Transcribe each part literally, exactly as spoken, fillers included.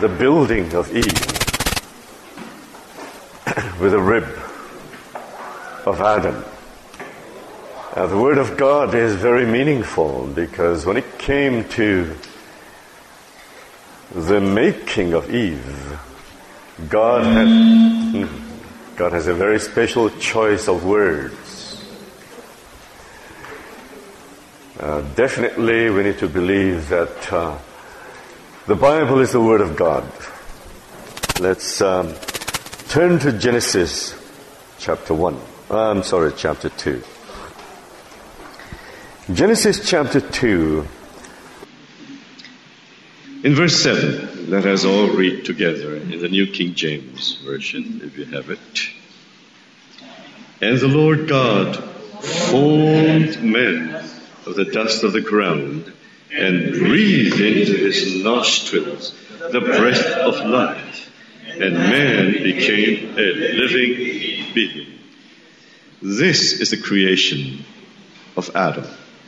the building of Eve with a rib of Adam. Now, the Word of God is very meaningful because when it came to the making of Eve, God had, God has a very special choice of words. Uh, definitely we need to believe that uh, the Bible is the Word of God. Let's um, turn to Genesis chapter one. Uh, I'm sorry, chapter two. Genesis chapter two. In verse seven, let us all read together in the New King James Version, if you have it. And the Lord God formed man of the dust of the ground and breathed into his nostrils the breath of life, and man became a living being. This is the creation of Adam.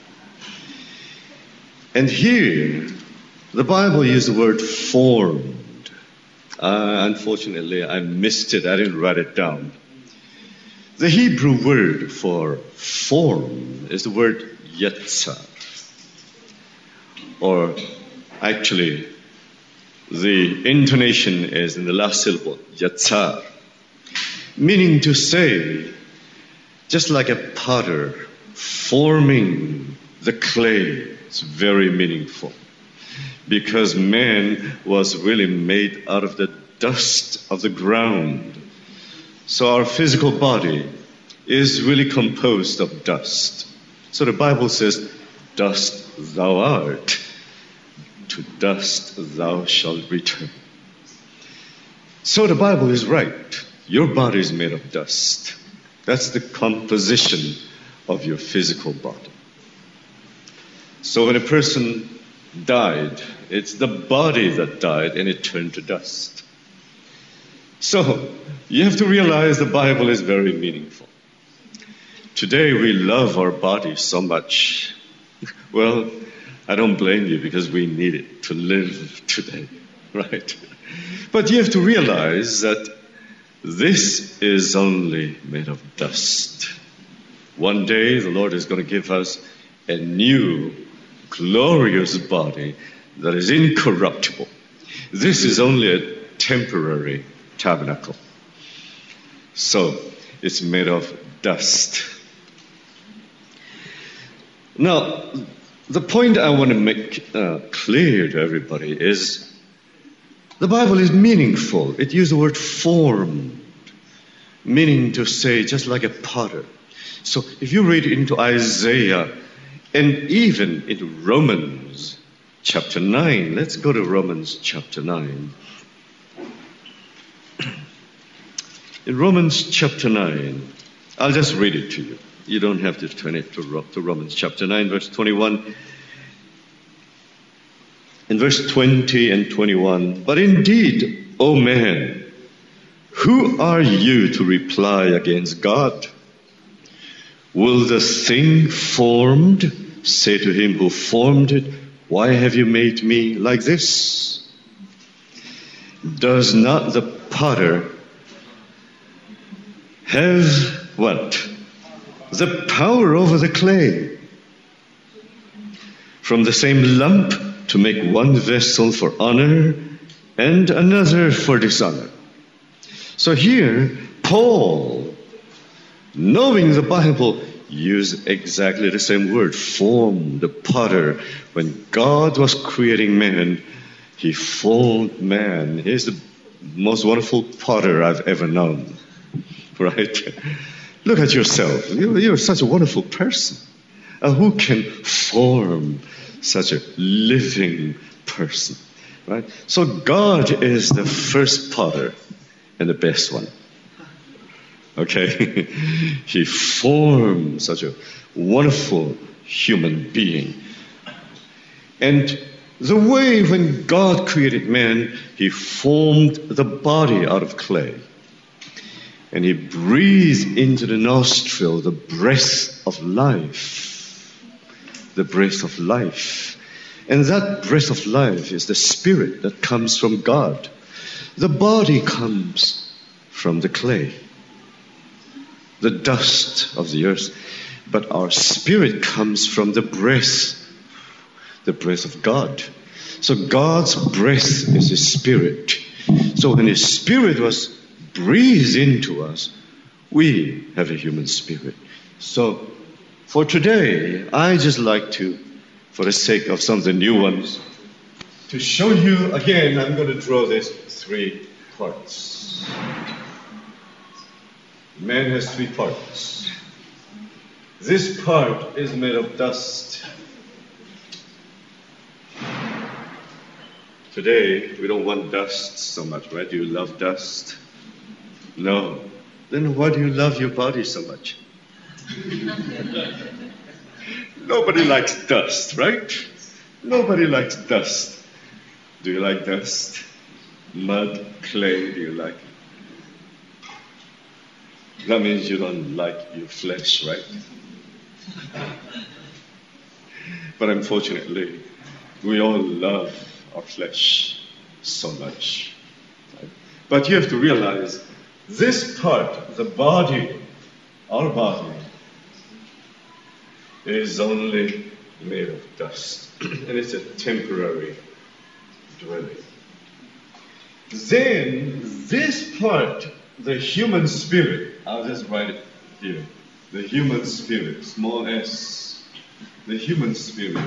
And here, the Bible used the word formed. Uh, unfortunately, I missed it. I didn't write it down. The Hebrew word for form is the word yetzar. Or actually, the intonation is in the last syllable, yetzar. Meaning to say, just like a potter forming the clay. It's very meaningful. Because man was really made out of the dust of the ground. So our physical body is really composed of dust. So the Bible says, dust thou art, to dust thou shalt return. So the Bible is right. Your body is made of dust. That's the composition of your physical body. So when a person died, it's the body that died and it turned to dust. So you have to realize the Bible is very meaningful. Today we love our bodies so much. Well, I don't blame you because we need it to live today, right? But you have to realize that this is only made of dust. One day the Lord is going to give us a new glorious body that is incorruptible. This is only a temporary tabernacle. So it's made of dust. Now, the point I want to make uh, clear to everybody is the Bible is meaningful. It uses the word formed, meaning to say just like a potter. So if you read into Isaiah and even in Romans chapter nine, let's go to Romans chapter nine. In Romans chapter nine, I'll just read it to you. You don't have to turn it to, to Romans chapter nine, verse twenty-one. In verse twenty and twenty-one, but indeed, O man, who are you to reply against God? Will the thing formed say to him who formed it, why have you made me like this? Does not the potter have what? The power over the clay. From the same lump to make one vessel for honor and another for dishonor. So here, Paul, knowing the Bible, used exactly the same word, formed, the potter. When God was creating man, he formed man. He's the most wonderful potter I've ever known. Right? Look at yourself. You're, you're such a wonderful person. Uh, who can form such a living person? Right? So God is the first potter and the best one. Okay? He formed such a wonderful human being. And the way when God created man, he formed the body out of clay. And he breathed into the nostril the breath of life. The breath of life. And that breath of life is the spirit that comes from God. The body comes from the clay, the dust of the earth. But our spirit comes from the breath, the breath of God. So God's breath is His spirit. So when His spirit was breathed into us, we have a human spirit. So for today, I just like to, for the sake of some of the new ones, to show you again, I'm going to draw these three parts. Man has three parts. This part is made of dust. Today, we don't want dust so much, right? Do you love dust? No. Then why do you love your body so much? Nobody likes dust, right? Nobody likes dust. Do you like dust? Mud, clay, do you like it? That means you don't like your flesh, right? But unfortunately, we all love our flesh so much. Right? But you have to realize this part, the body, our body, is only made of dust. And it's a temporary dwelling. Then this part, the human spirit, I'll just write it here. The human spirit, small s, the human spirit.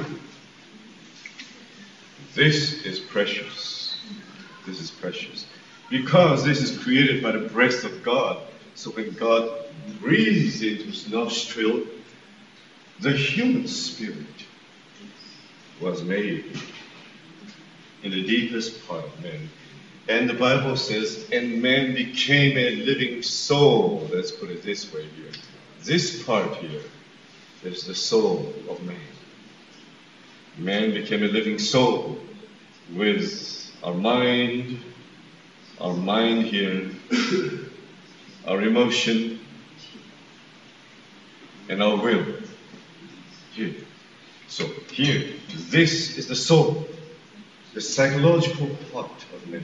This is precious. This is precious. Because this is created by the breath of God. So when God breathes into His nostril, the human spirit was made in the deepest part of man. And the Bible says, and man became a living soul. Let's put it this way here. This part here is the soul of man. Man became a living soul with our mind, our mind here, our emotion, and our will here. So here, this is the soul, the psychological part of man.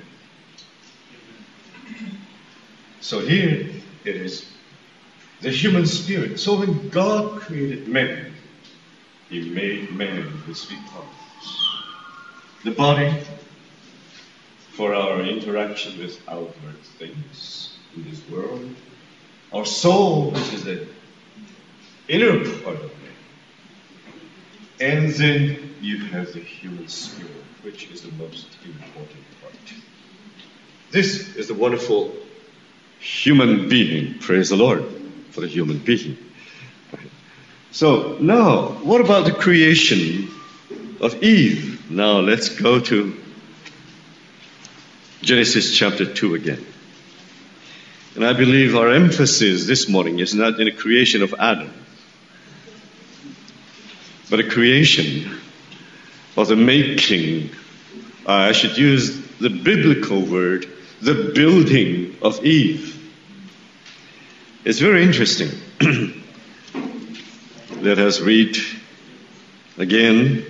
So here it is the human spirit. So when God created man, He made man with three parts. The body for our interaction with outward things in this world. Our soul, which is the inner part of man. And then you have the human spirit, which is the most important part. This is the wonderful human being. Praise the Lord for the human being. So now, what about the creation of Eve? Now let's go to Genesis chapter two again. And I believe our emphasis this morning is not in the creation of Adam, but the creation of the making, uh, I should use the biblical word, the building of Eve. It's very interesting. Let us read again.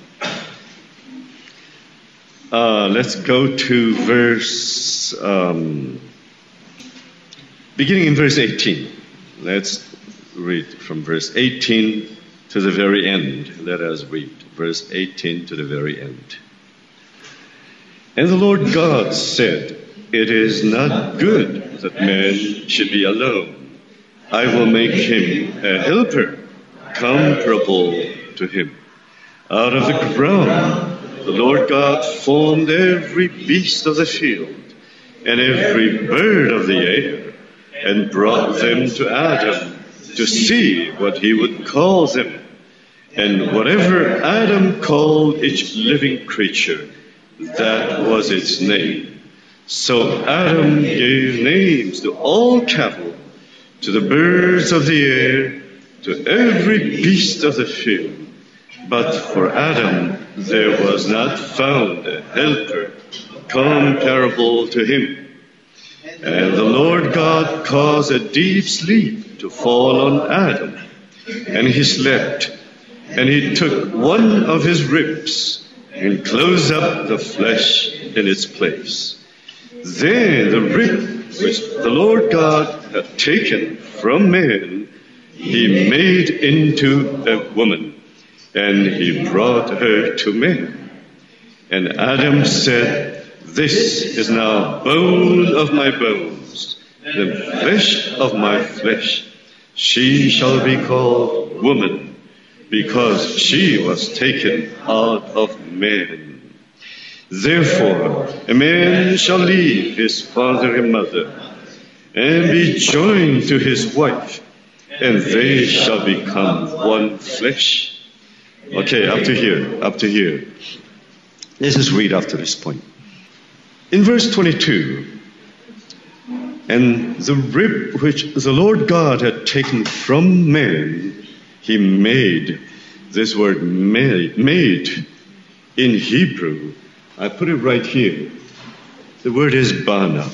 Uh, let's go to verse, um, beginning in verse eighteen. Let's read from verse eighteen to the very end. Let us read verse eighteen to the very end. And the Lord God said, "It is not good that man should be alone. I will make him a helper comparable to him. Out of the ground the Lord God formed every beast of the field and every bird of the air and brought them to Adam to see what he would call them. And whatever Adam called each living creature, that was its name. So Adam gave names to all cattle, to the birds of the air, to every beast of the field. But for Adam there was not found a helper comparable to him. And the Lord God caused a deep sleep to fall on Adam, and he slept. And he took one of his ribs and close up the flesh in its place. Then the rib which the Lord God had taken from man, he made into a woman, and he brought her to man. And Adam said, "This is now bone of my bones, the flesh of my flesh. She shall be called woman, because she was taken out of man. Therefore, a man shall leave his father and mother, and be joined to his wife, and they shall become one flesh." Okay, up to here, up to here. Let's just read after this point. In verse twenty-two, "And the rib which the Lord God had taken from man, he made." This word made, made in Hebrew, I put it right here. The word is bana.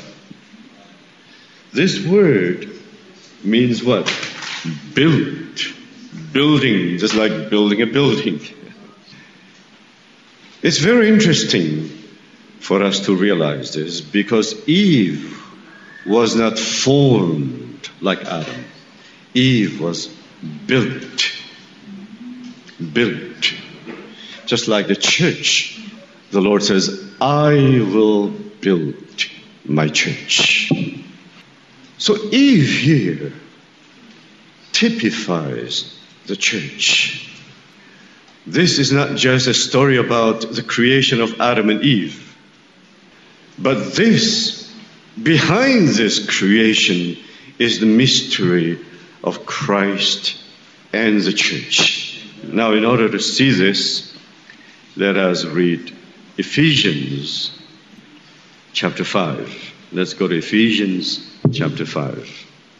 This word means what? Built. Building, just like building a building. It's very interesting for us to realize this, because Eve was not formed like Adam. Eve was built. Built. Just like the church. The Lord says, "I will build my church." So Eve here typifies the church. This is not just a story about the creation of Adam and Eve, but this, behind this creation, is the mystery of Christ and the church. Now, in order to see this, let us read Ephesians chapter five. Let's go to Ephesians chapter five.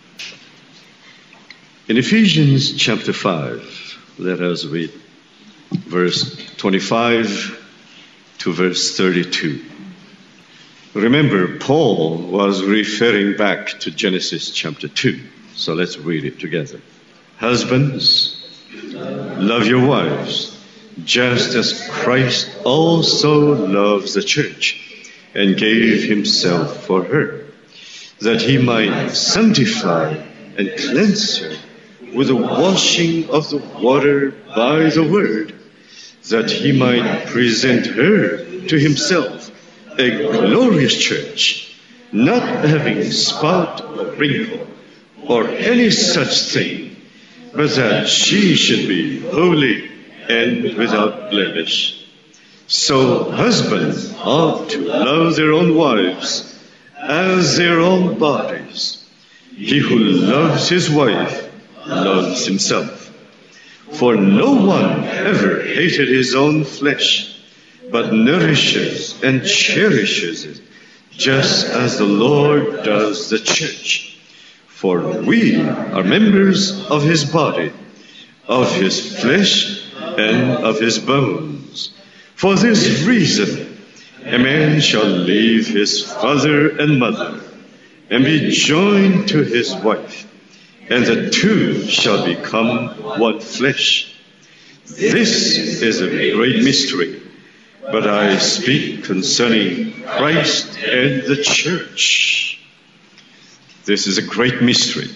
In Ephesians chapter five, let us read verse twenty-five to verse thirty-two. Remember, Paul was referring back to Genesis chapter two. So let's read it together. "Husbands, love your wives, just as Christ also loves the church and gave himself for her, that he might sanctify and cleanse her with the washing of the water by the word, that he might present her to himself a glorious church, not having spot or wrinkle or any such thing, but that she should be holy and without blemish. So husbands ought to love their own wives as their own bodies. He who loves his wife loves himself. For no one ever hated his own flesh, but nourishes and cherishes it, just as the Lord does the church. For we are members of his body, of his flesh, and of his bones. For this reason, a man shall leave his father and mother, and be joined to his wife, and the two shall become one flesh. This is a great mystery, but I speak concerning Christ and the church. This is a great mystery.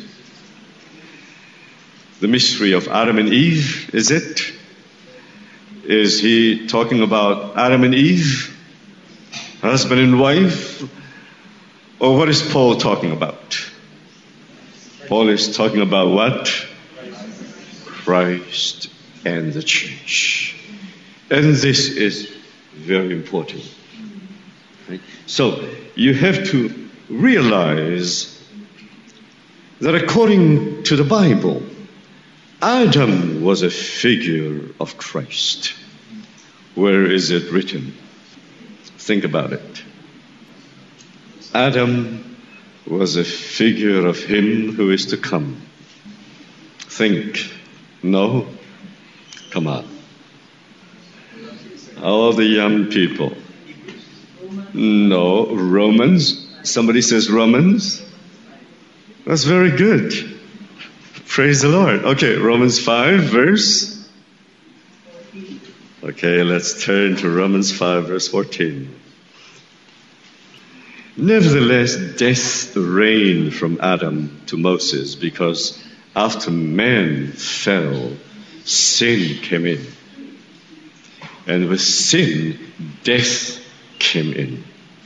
The mystery of Adam and Eve, is it? Is he talking about Adam and Eve, husband and wife? Or what is Paul talking about? Paul is talking about what? Christ and the church. And this is very important. Right? So you have to realize that according to the Bible, Adam was a figure of Christ. Where is it written? Think about it. Adam was a figure of him who is to come. Think. No? Come on. All the young people. No. Romans? Somebody says Romans? That's very good. Praise the Lord. Okay, Romans five, verse. Okay, let's turn to Romans five, verse fourteen. Nevertheless, death reigned from Adam to Moses, because after man fell, sin came in. And with sin, death came in.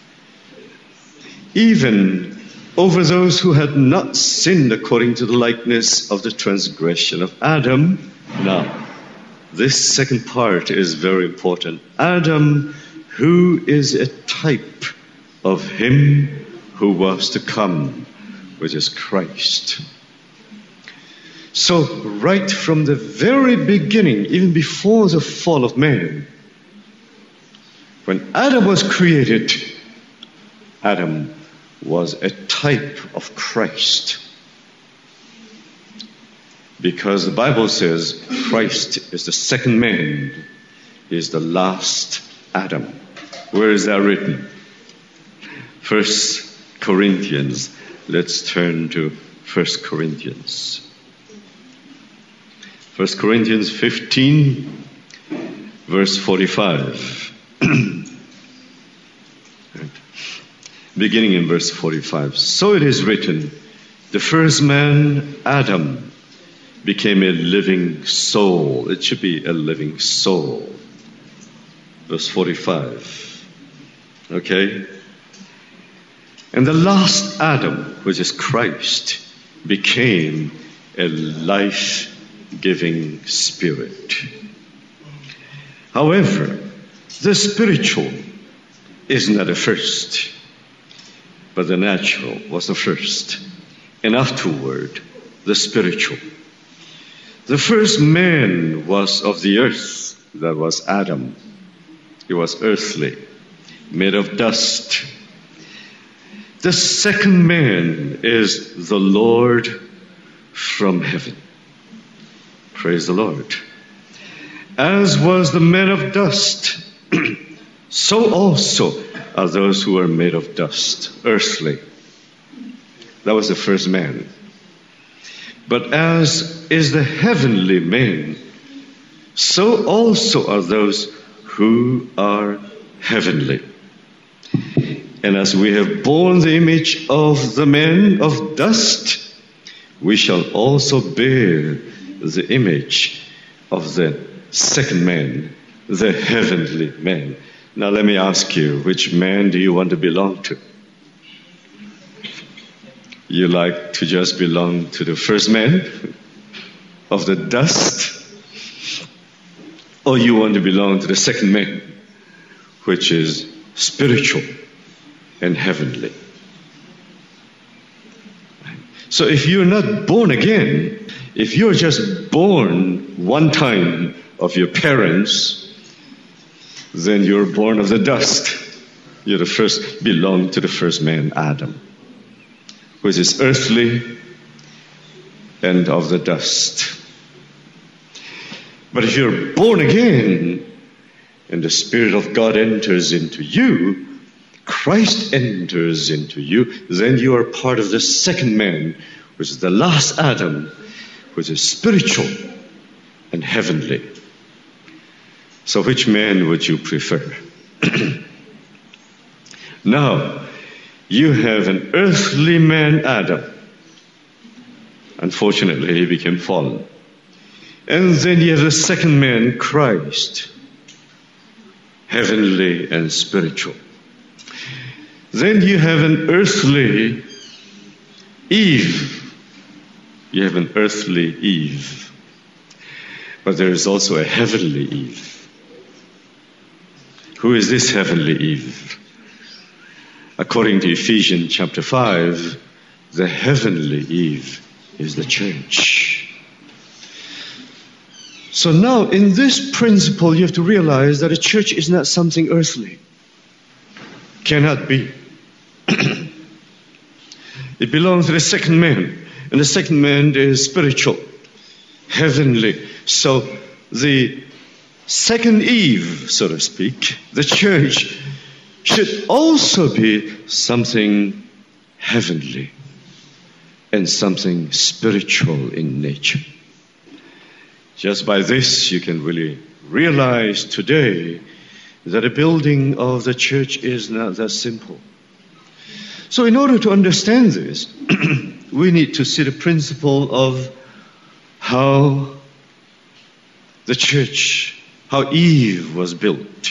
Even over those who had not sinned according to the likeness of the transgression of Adam. Now, this second part is very important. Adam, who is a type of him who was to come, which is Christ. So, right from the very beginning, even before the fall of man, when Adam was created, Adam was a type of Christ. Because the Bible says Christ is the second man, he is the last Adam. Where is that written? First Corinthians. Let's turn to First Corinthians. First Corinthians fifteen, verse forty-five. Beginning in verse forty-five. So it is written, the first man, Adam, became a living soul. It should be a living soul. Verse forty-five. Okay? And the last Adam, which is Christ, became a life-giving spirit. However, the spiritual is not the first, but the natural was the first, and afterward, the spiritual. The first man was of the earth, that was Adam. He was earthly, made of dust. The second man is the Lord from heaven. Praise the Lord. As was the man of dust, so also are those who are made of dust, earthly. That was the first man. But as is the heavenly man, so also are those who are heavenly. And as we have borne the image of the man of dust, we shall also bear the image of the second man, the heavenly man. Now let me ask you, which man do you want to belong to? You like to just belong to the first man of the dust? Or you want to belong to the second man, which is spiritual and heavenly? So if you're not born again, if you're just born one time of your parents, then you're born of the dust. You're the first, belong to the first man, Adam, which is earthly and of the dust. But if you're born again and the Spirit of God enters into you, Christ enters into you, then you are part of the second man, which is the last Adam, which is spiritual and heavenly. So which man would you prefer? Now, you have an earthly man, Adam. Unfortunately, he became fallen. And then you have the second man, Christ, heavenly and spiritual. Then you have an earthly Eve. You have an earthly Eve. But there is also a heavenly Eve. Who is this heavenly Eve? According to Ephesians chapter five, the heavenly Eve is the church. So now, in this principle, you have to realize that a church is not something earthly. Cannot be. It belongs to the second man. And the second man is spiritual, heavenly. So the second Eve, so to speak, the church, should also be something heavenly and something spiritual in nature. Just by this, you can really realize today that the building of the church is not that simple. So in order to understand this, we need to see the principle of how the church, how Eve was built.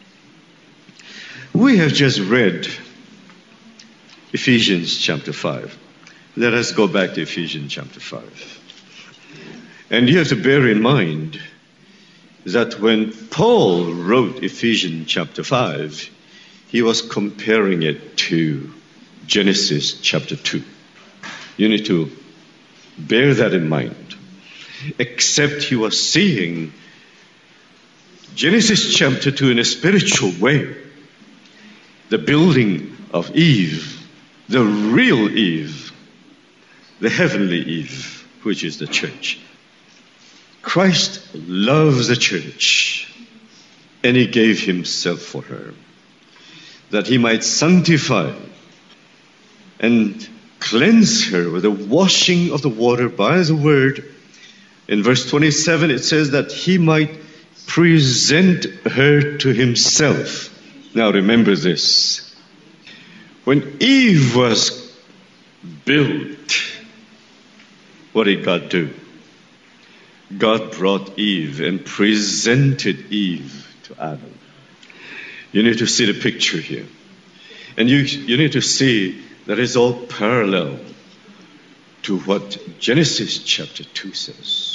We have just read Ephesians chapter five. Let us go back to Ephesians chapter five. And you have to bear in mind that when Paul wrote Ephesians chapter five, he was comparing it to Genesis chapter two. You need to bear that in mind. Except he was seeing Genesis chapter two in a spiritual way. The building of Eve, the real Eve, the heavenly Eve, which is the church. Christ loves the church, and he gave himself for her, that he might sanctify and cleanse her with the washing of the water by the word. In verse twenty-seven, it says that he might present her to himself. Now remember this. When Eve was built, what did God do? God brought Eve and presented Eve to Adam. You need to see the picture here. And you, you need to see that it's all parallel to what Genesis chapter two says.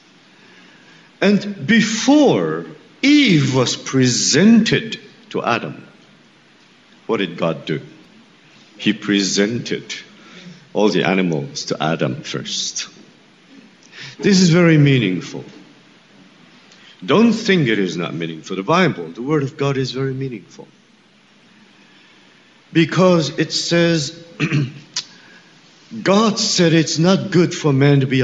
And before Eve was presented to Adam, what did God do? He presented all the animals to Adam first. This is very meaningful. Don't think it is not meaningful. The Bible, the Word of God, is very meaningful. Because it says, God said it's not good for man to be